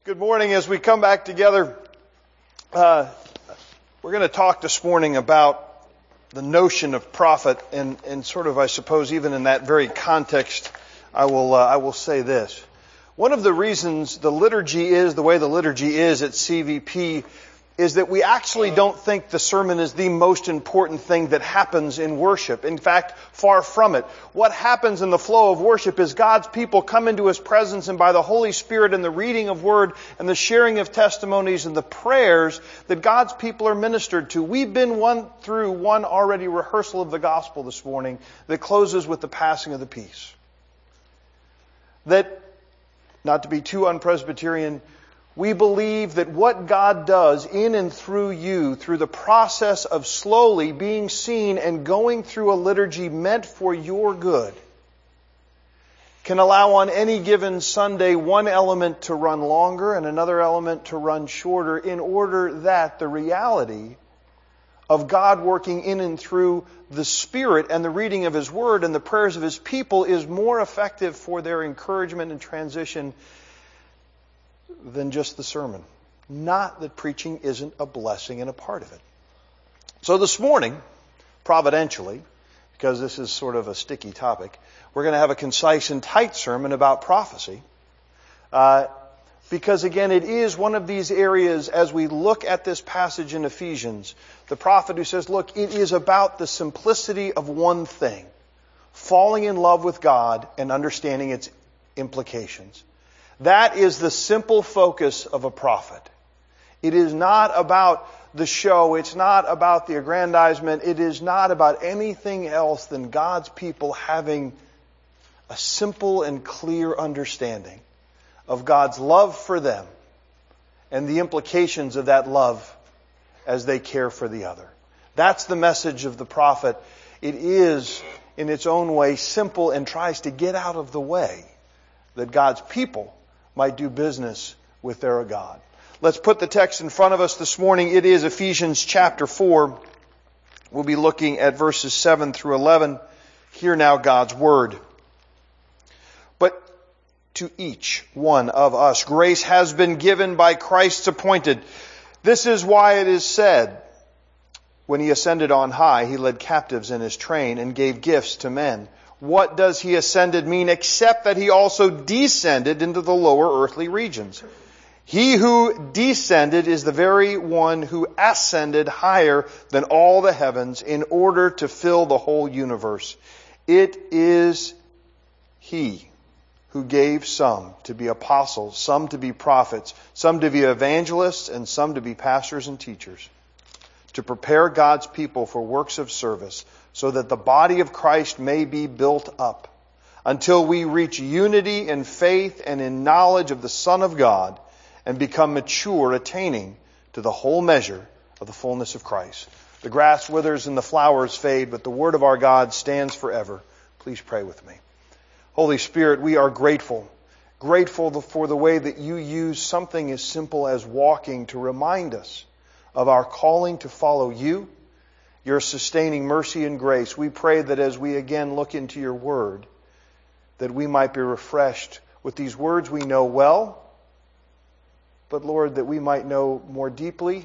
Good morning. As we come back together, we're going to talk this morning about the notion of prophet, and sort of, I suppose, even in that very context, I will say this. One of the reasons the liturgy is the way the liturgy is at CVP is that we actually don't think the sermon is the most important thing that happens in worship. In fact, far from it. What happens in the flow of worship is God's people come into His presence, and by the Holy Spirit and the reading of Word and the sharing of testimonies and the prayers that God's people are ministered to. We've been through one already rehearsal of the gospel this morning that closes with the passing of the peace. That, not to be too unpresbyterian, we believe that what God does in and through you, through the process of slowly being seen and going through a liturgy meant for your good, can allow on any given Sunday one element to run longer and another element to run shorter, in order that the reality of God working in and through the Spirit and the reading of His Word and the prayers of His people is more effective for their encouragement and transition than just the sermon. Not that preaching isn't a blessing and a part of it. So this morning, providentially, because this is sort of a sticky topic, we're going to have a concise and tight sermon about prophecy. Because again, it is one of these areas, as we look at this passage in Ephesians, the prophet who says, look, it is about the simplicity of one thing, falling in love with God and understanding its implications. That is the simple focus of a prophet. It is not about the show. It's not about the aggrandizement. It is not about anything else than God's people having a simple and clear understanding of God's love for them and the implications of that love as they care for the other. That's the message of the prophet. It is, in its own way, simple and tries to get out of the way that God's people might do business with their God. Let's put the text in front of us this morning. It is Ephesians chapter 4. We'll be looking at verses 7 through 11. Hear now God's word. But to each one of us grace has been given by Christ's appointed. This is why it is said, when He ascended on high, He led captives in His train and gave gifts to men. What does He ascended mean except that He also descended into the lower earthly regions? He who descended is the very one who ascended higher than all the heavens in order to fill the whole universe. It is He who gave some to be apostles, some to be prophets, some to be evangelists, and some to be pastors and teachers, to prepare God's people for works of service, so that the body of Christ may be built up until we reach unity in faith and in knowledge of the Son of God and become mature, attaining to the whole measure of the fullness of Christ. The grass withers and the flowers fade, but the word of our God stands forever. Please pray with me. Holy Spirit, we are grateful for the way that you use something as simple as walking to remind us of our calling to follow you, your sustaining mercy and grace. We pray that as we again look into your word, that we might be refreshed with these words we know well, but Lord, that we might know more deeply,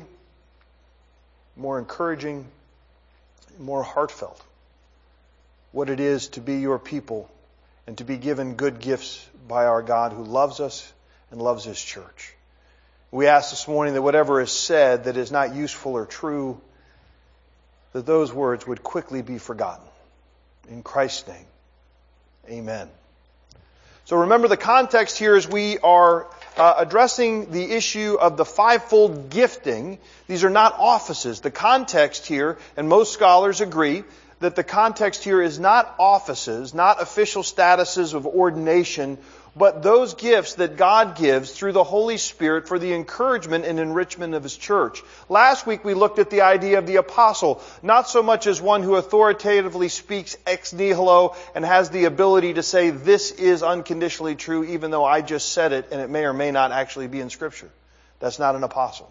more encouraging, more heartfelt what it is to be your people and to be given good gifts by our God who loves us and loves His church. We ask this morning that whatever is said that is not useful or true, that those words would quickly be forgotten. In Christ's name, amen. So remember, the context here is we are addressing the issue of the fivefold gifting. These are not offices. The context here, and most scholars agree, that the context here is not offices, not official statuses of ordination, but those gifts that God gives through the Holy Spirit for the encouragement and enrichment of His church. Last week we looked at the idea of the apostle, not so much as one who authoritatively speaks ex nihilo and has the ability to say this is unconditionally true even though I just said it and it may or may not actually be in Scripture. That's not an apostle.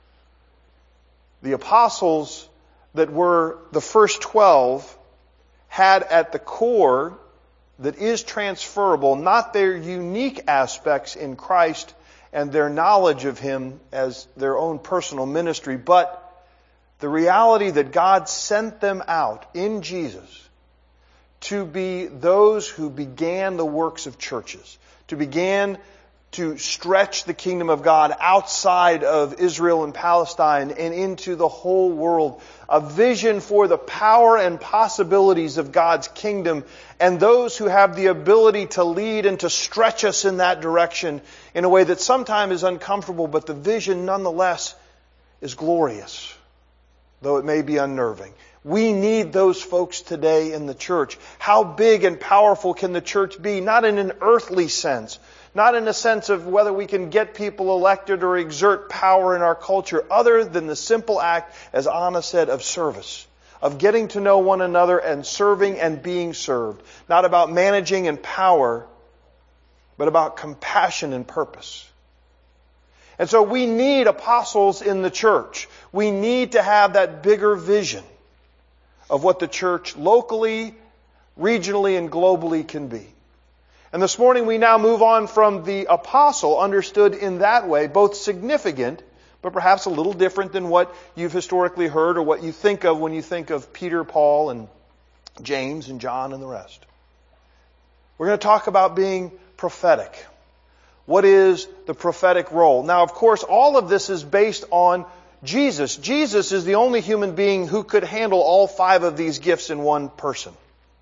The apostles that were the first 12 had at the core that is transferable, not their unique aspects in Christ and their knowledge of Him as their own personal ministry, but the reality that God sent them out in Jesus to be those who began the works of churches, to begin to stretch the kingdom of God outside of Israel and Palestine and into the whole world. A vision for the power and possibilities of God's kingdom, and those who have the ability to lead and to stretch us in that direction in a way that sometimes is uncomfortable, but the vision nonetheless is glorious, though it may be unnerving. We need those folks today in the church. How big and powerful can the church be? Not in an earthly sense, not in a sense of whether we can get people elected or exert power in our culture, other than the simple act, as Anna said, of service, of getting to know one another and serving and being served. Not about managing and power, but about compassion and purpose. And so we need apostles in the church. We need to have that bigger vision of what the church locally, regionally, and globally can be. And this morning we now move on from the apostle, understood in that way, both significant, but perhaps a little different than what you've historically heard or what you think of when you think of Peter, Paul, and James, and John, and the rest. We're going to talk about being prophetic. What is the prophetic role? Now, of course, all of this is based on Jesus. Jesus is the only human being who could handle all 5 of these gifts in one person.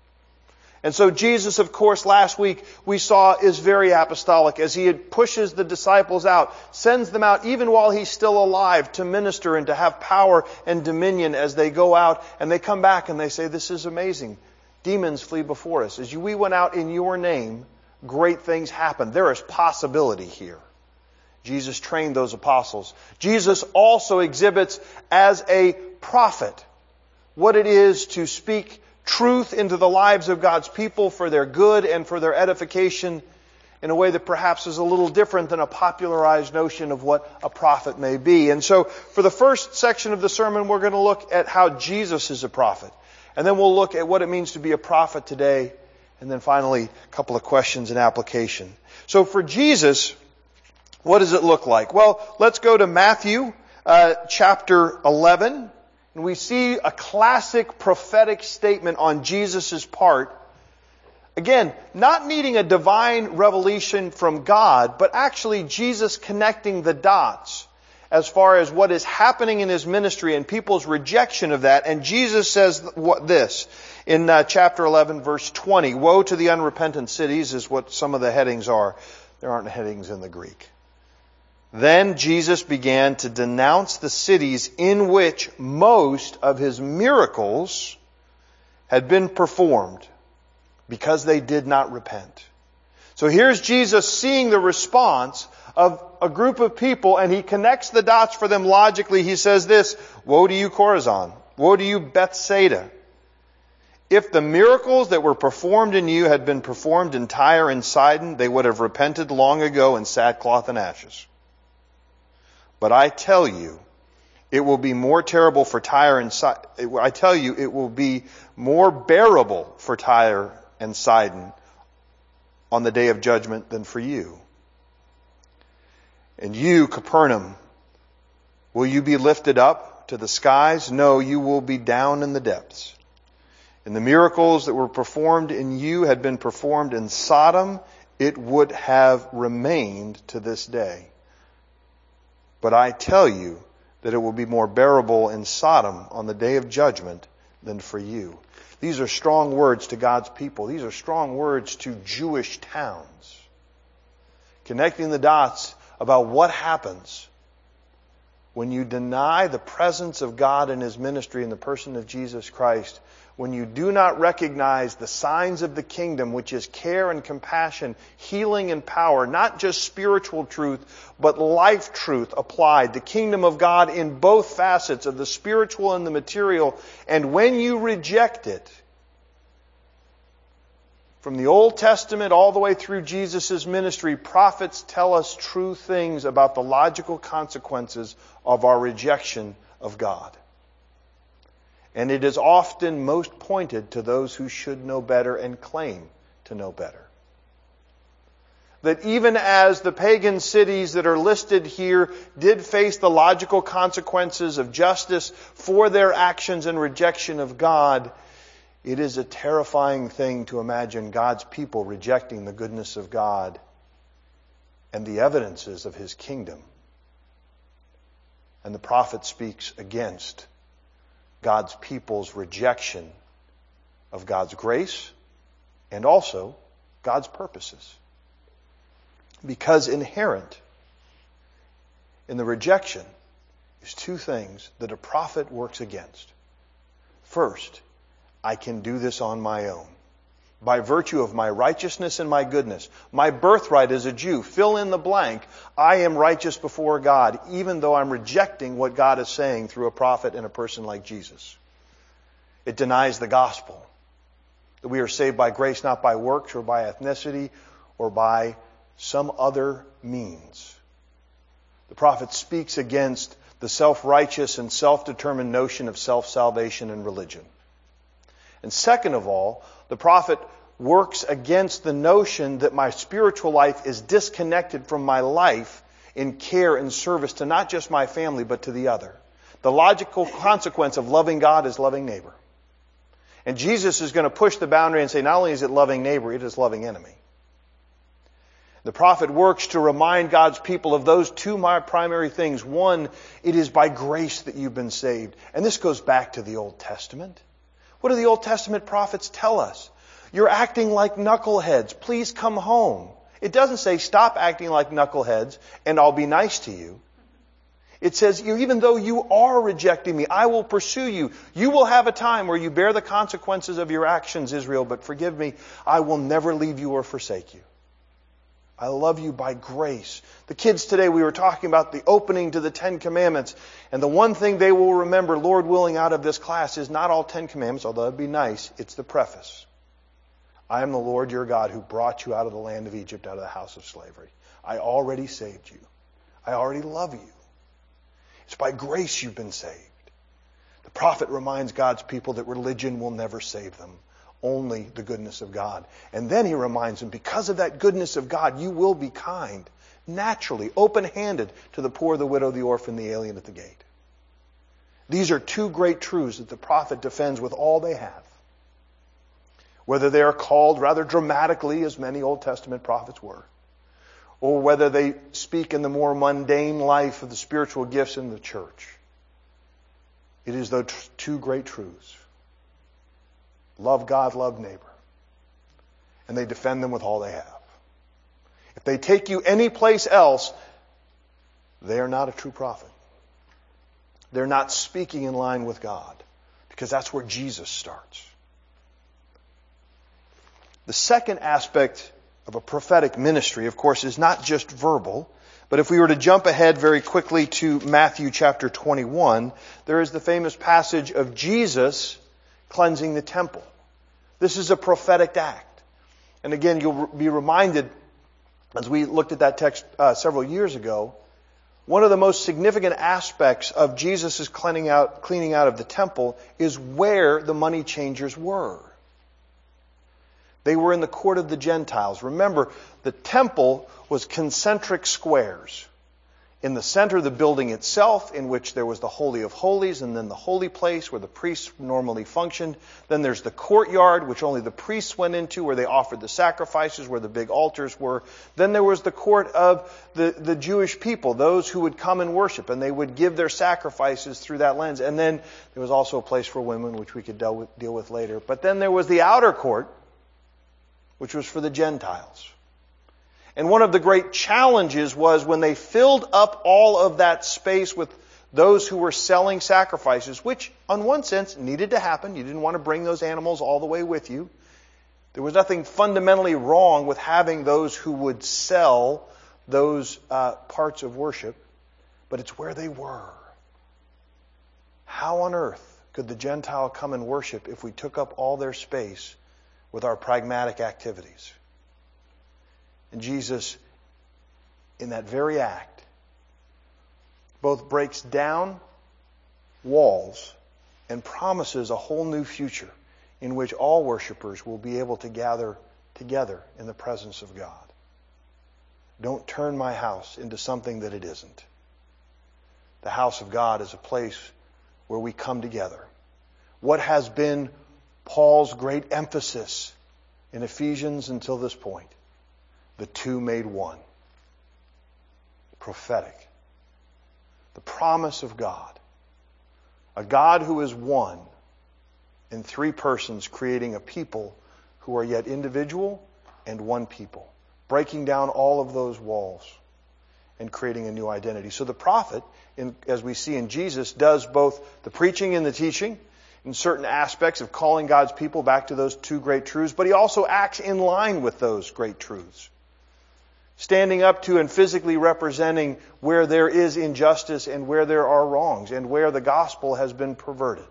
And so Jesus, of course, last week we saw is very apostolic as He pushes the disciples out, sends them out even while He's still alive to minister and to have power and dominion as they go out, and they come back and they say, "This is amazing. Demons flee before us. As we went out in your name, great things happened." There is possibility here. Jesus trained those apostles. Jesus also exhibits as a prophet what it is to speak truth into the lives of God's people for their good and for their edification in a way that perhaps is a little different than a popularized notion of what a prophet may be. And so for the first section of the sermon, we're going to look at how Jesus is a prophet. And then we'll look at what it means to be a prophet today. And then finally, a couple of questions and application. So for Jesus, what does it look like? Well, let's go to Matthew chapter 11. And we see a classic prophetic statement on Jesus' part. Again, not needing a divine revelation from God, but actually Jesus connecting the dots as far as what is happening in His ministry and people's rejection of that. And Jesus says this in chapter 11, verse 20. "Woe to the unrepentant cities," is what some of the headings are. There aren't headings in the Greek. "Then Jesus began to denounce the cities in which most of His miracles had been performed, because they did not repent." So here's Jesus seeing the response of a group of people, and He connects the dots for them logically. He says this, "Woe to you, Chorazin! Woe to you, Bethsaida! If the miracles that were performed in you had been performed in Tyre and Sidon, they would have repented long ago in sackcloth and ashes. But I tell you, it will be more terrible for Tyre and Sidon. I tell you, it will be more bearable for Tyre and Sidon on the day of judgment than for you. And you, Capernaum, will you be lifted up to the skies? No, you will be down in the depths. And the miracles that were performed in you had been performed in Sodom, it would have remained to this day. But I tell you that it will be more bearable in Sodom on the day of judgment than for you." These are strong words to God's people. These are strong words to Jewish towns. Connecting the dots about what happens when you deny the presence of God in His ministry in the person of Jesus Christ, when you do not recognize the signs of the kingdom, which is care and compassion, healing and power, not just spiritual truth, but life truth applied, the kingdom of God in both facets of the spiritual and the material. And when you reject it, from the Old Testament all the way through Jesus' ministry, prophets tell us true things about the logical consequences of our rejection of God. And it is often most pointed to those who should know better and claim to know better. That even as the pagan cities that are listed here did face the logical consequences of justice for their actions and rejection of God, it is a terrifying thing to imagine God's people rejecting the goodness of God and the evidences of His kingdom. And the prophet speaks against God's people's rejection of God's grace and also God's purposes. Because inherent in the rejection is two things that a prophet works against. First, I can do this on my own. By virtue of my righteousness and my goodness. My birthright as a Jew, fill in the blank, I am righteous before God, even though I'm rejecting what God is saying through a prophet and a person like Jesus. It denies the gospel. That we are saved by grace, not by works or by ethnicity or by some other means. The prophet speaks against the self-righteous and self-determined notion of self-salvation in religion. And second of all, the prophet works against the notion that my spiritual life is disconnected from my life in care and service to not just my family, but to the other. The logical consequence of loving God is loving neighbor. And Jesus is going to push the boundary and say, not only is it loving neighbor, it is loving enemy. The prophet works to remind God's people of those two primary things. One, it is by grace that you've been saved. And this goes back to the Old Testament. What do the Old Testament prophets tell us? You're acting like knuckleheads. Please come home. It doesn't say stop acting like knuckleheads and I'll be nice to you. It says, even though you are rejecting me, I will pursue you. You will have a time where you bear the consequences of your actions, Israel, but forgive me, I will never leave you or forsake you. I love you by grace. The kids today, we were talking about the opening to the Ten Commandments. And the one thing they will remember, Lord willing, out of this class is not all 10 Commandments, although it'd be nice. It's the preface. I am the Lord your God who brought you out of the land of Egypt, out of the house of slavery. I already saved you. I already love you. It's by grace you've been saved. The prophet reminds God's people that religion will never save them. Only the goodness of God. And then he reminds them, because of that goodness of God, you will be kind, naturally, open-handed to the poor, the widow, the orphan, the alien at the gate. These are two great truths that the prophet defends with all they have. Whether they are called rather dramatically, as many Old Testament prophets were, or whether they speak in the more mundane life of the spiritual gifts in the church. It is those two great truths. Love God, love neighbor. And they defend them with all they have. If they take you any place else, they are not a true prophet. They're not speaking in line with God, because that's where Jesus starts. The second aspect of a prophetic ministry, of course, is not just verbal, but if we were to jump ahead very quickly to Matthew chapter 21, there is the famous passage of Jesus cleansing the temple. This is a prophetic act. And again, you'll be reminded, as we looked at that text several years ago, one of the most significant aspects of Jesus' cleaning out of the temple is where the money changers were. They were in the court of the Gentiles. Remember, the temple was concentric squares. In the center of the building itself, in which there was the Holy of Holies, and then the holy place where the priests normally functioned. Then there's the courtyard, which only the priests went into, where they offered the sacrifices, where the big altars were. Then there was the court of the Jewish people, those who would come and worship, and they would give their sacrifices through that lens. And then there was also a place for women, which we could deal with later. But then there was the outer court, which was for the Gentiles. And one of the great challenges was when they filled up all of that space with those who were selling sacrifices, which on one sense needed to happen. You didn't want to bring those animals all the way with you. There was nothing fundamentally wrong with having those who would sell those parts of worship, but it's where they were. How on earth could the Gentile come and worship if we took up all their space with our pragmatic activities? And Jesus, in that very act, both breaks down walls and promises a whole new future in which all worshipers will be able to gather together in the presence of God. Don't turn my house into something that it isn't. The house of God is a place where we come together. What has been Paul's great emphasis in Ephesians until this point? The two made one. Prophetic. The promise of God. A God who is one in three persons, creating a people who are yet individual and one people. Breaking down all of those walls and creating a new identity. So the prophet, as we see in Jesus, does both the preaching and the teaching in certain aspects of calling God's people back to those two great truths, but he also acts in line with those great truths. Standing up to and physically representing where there is injustice and where there are wrongs and where the gospel has been perverted.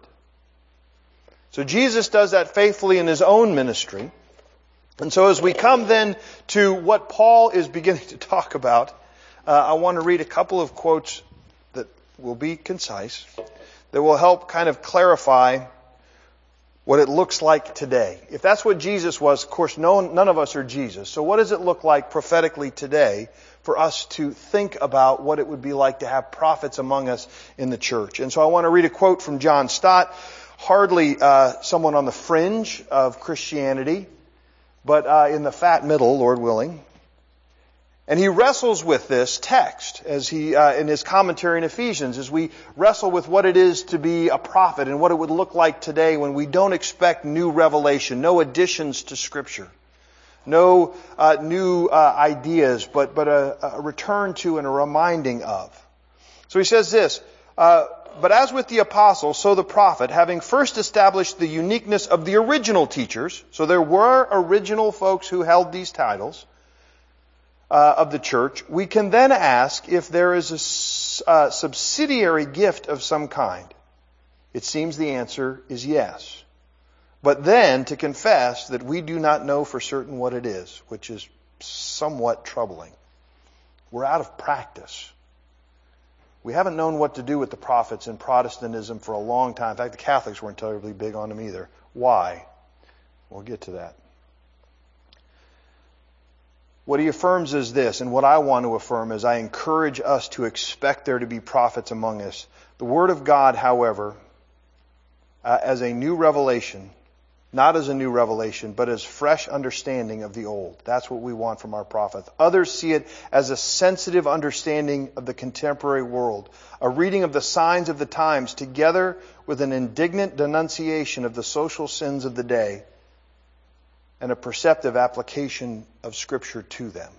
So Jesus does that faithfully in his own ministry. And so as we come then to what Paul is beginning to talk about, I want to read a couple of quotes that will be concise, that will help kind of clarify what it looks like today. If that's what Jesus was, of course, none of us are Jesus. So what does it look like prophetically today for us to think about what it would be like to have prophets among us in the church? And so I want to read a quote from John Stott, hardly someone on the fringe of Christianity, but in the fat middle, Lord willing. And he wrestles with this text as he, in his commentary in Ephesians, as we wrestle with what it is to be a prophet and what it would look like today when we don't expect new revelation, no additions to Scripture, no new ideas, but a return to and a reminding of. So he says this, but as with the apostle, so the prophet, having first established the uniqueness of the original teachers, so there were original folks who held these titles, of the church, we can then ask if there is a subsidiary gift of some kind. It seems the answer is yes. But then to confess that we do not know for certain what it is, which is somewhat troubling. We're out of practice. We haven't known what to do with the prophets in Protestantism for a long time. In fact, the Catholics weren't terribly big on them either. Why? We'll get to that. What he affirms is this, and what I want to affirm is I encourage us to expect there to be prophets among us. The Word of God, however, as a new revelation, not as a new revelation, but as fresh understanding of the old. That's what we want from our prophets. Others see it as a sensitive understanding of the contemporary world, a reading of the signs of the times together with an indignant denunciation of the social sins of the day, and a perceptive application of Scripture to them.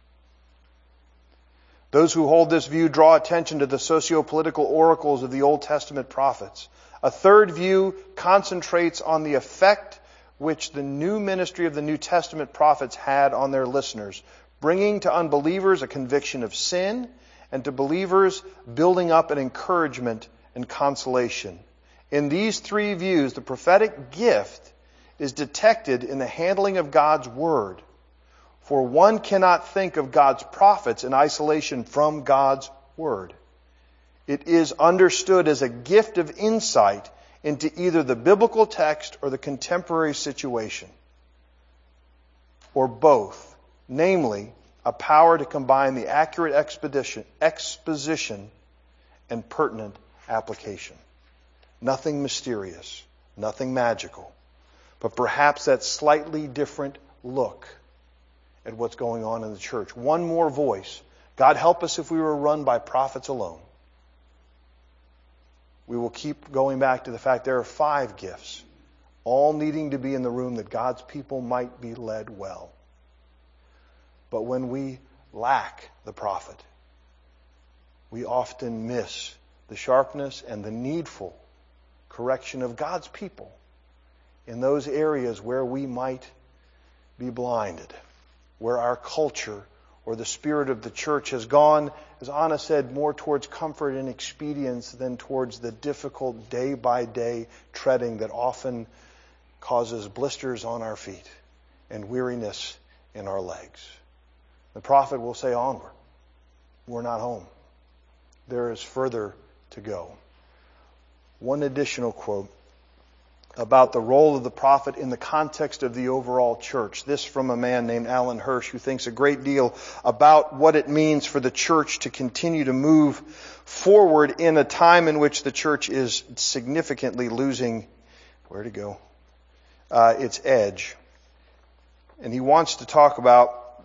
Those who hold this view draw attention to the socio-political oracles of the Old Testament prophets. A third view concentrates on the effect which the new ministry of the New Testament prophets had on their listeners, bringing to unbelievers a conviction of sin, and to believers building up an encouragement and consolation. In these three views, the prophetic gift is detected in the handling of God's Word. For one cannot think of God's prophets in isolation from God's Word. It is understood as a gift of insight into either the biblical text or the contemporary situation, or both, namely, a power to combine the accurate exposition and pertinent application. Nothing mysterious, nothing magical, but perhaps that slightly different look at what's going on in the church. One more voice. God help us if we were run by prophets alone. We will keep going back to the fact there are 5 gifts, all needing to be in the room that God's people might be led well. But when we lack the prophet, we often miss the sharpness and the needful correction of God's people in those areas where we might be blinded, where our culture or the spirit of the church has gone, as Anna said, more towards comfort and expedience than towards the difficult day-by-day treading that often causes blisters on our feet and weariness in our legs. The prophet will say, onward. We're not home. There is further to go. One additional quote. about the role of the prophet in the context of the overall church. This from a man named Alan Hirsch, who thinks a great deal about what it means for the church to continue to move forward in a time in which the church is significantly losing, its edge. And he wants to talk about,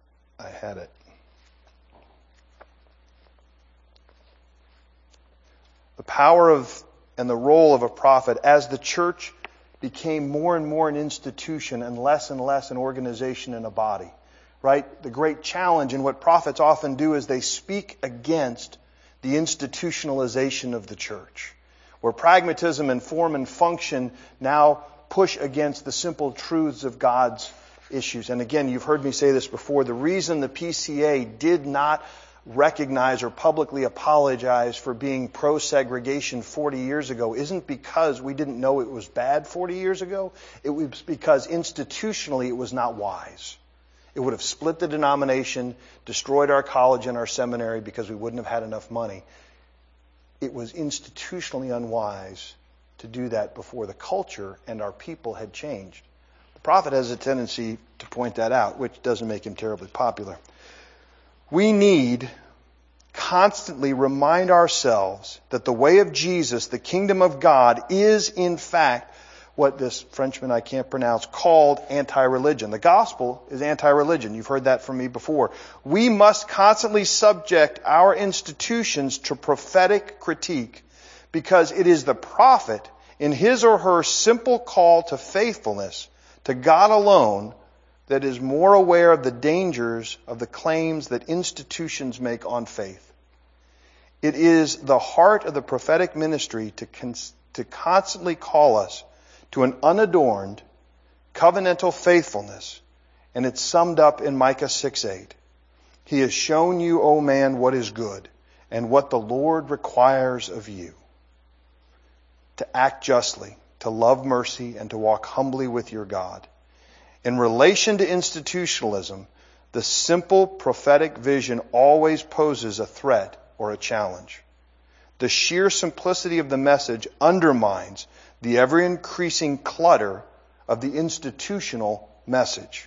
the power of and the role of a prophet as the church became more and more an institution and less an organization and a body. Right? The great challenge in what prophets often do is they speak against the institutionalization of the church, where pragmatism and form and function now push against the simple truths of God's issues. And again, you've heard me say this before, the reason the PCA did not recognize or publicly apologize for being pro-segregation 40 years ago isn't because we didn't know it was bad 40 years ago. It was because institutionally it was not wise. It would have split the denomination, destroyed our college and our seminary because we wouldn't have had enough money. It was institutionally unwise to do that before the culture and our people had changed. The prophet has a tendency to point that out, which doesn't make him terribly popular. We need constantly remind ourselves that the way of Jesus, the kingdom of God, is in fact what this Frenchman I can't pronounce called anti-religion. The gospel is anti-religion. You've heard that from me before. We must constantly subject our institutions to prophetic critique because it is the prophet in his or her simple call to faithfulness to God alone that is more aware of the dangers of the claims that institutions make on faith. It is the heart of the prophetic ministry to constantly call us to an unadorned, covenantal faithfulness, and it's summed up in Micah 6:8. He has shown you, O man, what is good, and what the Lord requires of you. To act justly, to love mercy, and to walk humbly with your God. In relation to institutionalism, the simple prophetic vision always poses a threat or a challenge. The sheer simplicity of the message undermines the ever-increasing clutter of the institutional message.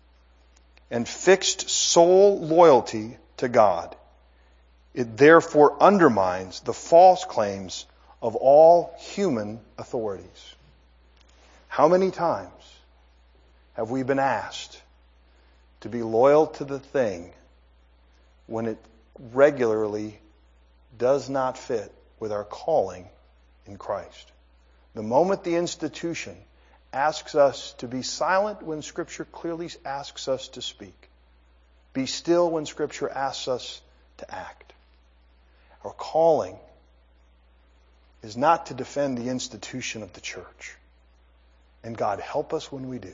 And fixed soul loyalty to God. It therefore undermines the false claims of all human authorities. How many times have we been asked to be loyal to the thing when it regularly does not fit with our calling in Christ? The moment the institution asks us to be silent when Scripture clearly asks us to speak, be still when Scripture asks us to act. Our calling is not to defend the institution of the church, and God help us when we do,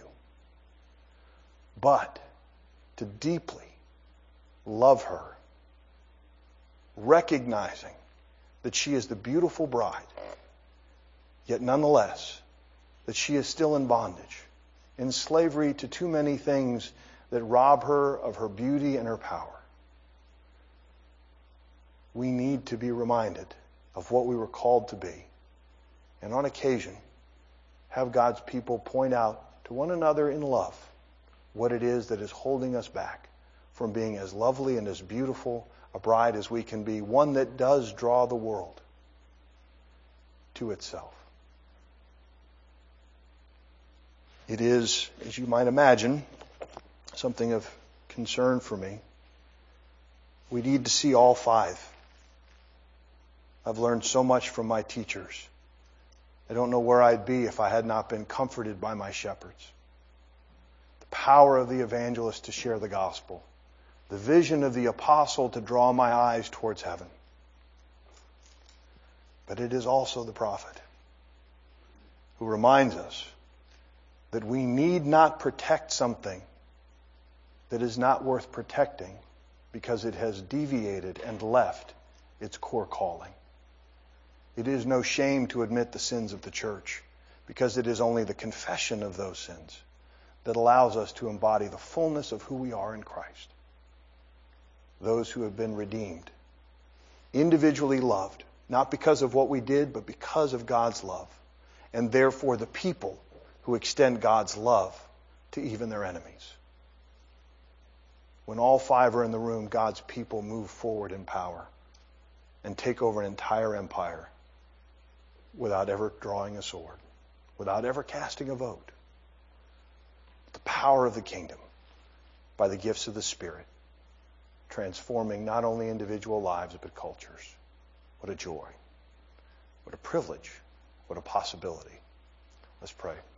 but to deeply love her, recognizing that she is the beautiful bride, yet nonetheless that she is still in bondage, in slavery to too many things that rob her of her beauty and her power. We need to be reminded of what we were called to be, and on occasion have God's people point out to one another in love what it is that is holding us back from being as lovely and as beautiful a bride as we can be, one that does draw the world to itself. It is, as you might imagine, something of concern for me. We need to see all five. I've learned so much from my teachers. I don't know where I'd be if I had not been comforted by my shepherds. The power of the evangelist to share the gospel. The vision of the apostle to draw my eyes towards heaven. But it is also the prophet who reminds us that we need not protect something that is not worth protecting because it has deviated and left its core calling. It is no shame to admit the sins of the church because it is only the confession of those sins that allows us to embody the fullness of who we are in Christ. Those who have been redeemed, individually loved, not because of what we did, but because of God's love, and therefore the people who extend God's love to even their enemies. When all five are in the room, God's people move forward in power and take over an entire empire without ever drawing a sword, without ever casting a vote. The power of the kingdom by the gifts of the Spirit, transforming not only individual lives but cultures. What a joy. What a privilege. What a possibility. Let's pray.